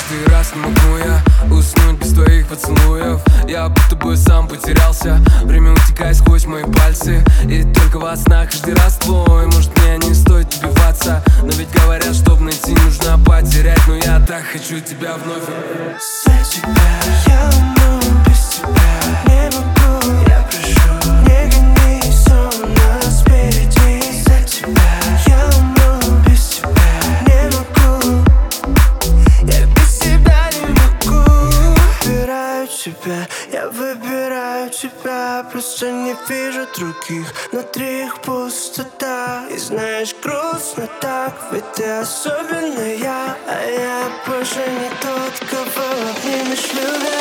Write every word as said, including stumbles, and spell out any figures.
каждый раз не могу я уснуть без твоих поцелуев. Я будто бы сам потерялся, время утекает сквозь мои пальцы. И только во снах каждый раз твой. Может, мне не стоит добиваться, но ведь говорят, чтоб найти, нужно потерять. Но я так хочу тебя вновь. За тебя я умру, без тебя не могу. Я прошу, не гони сон нас впереди. За тебя я умру, без тебя не могу. Я без тебя не могу. Выбираю тебя, я выбираю тебя. Просто не вижу других, внутри их пустота. И знаешь, грустно так, ведь ты особенная. А я больше не тот, кого обнимешь, любя.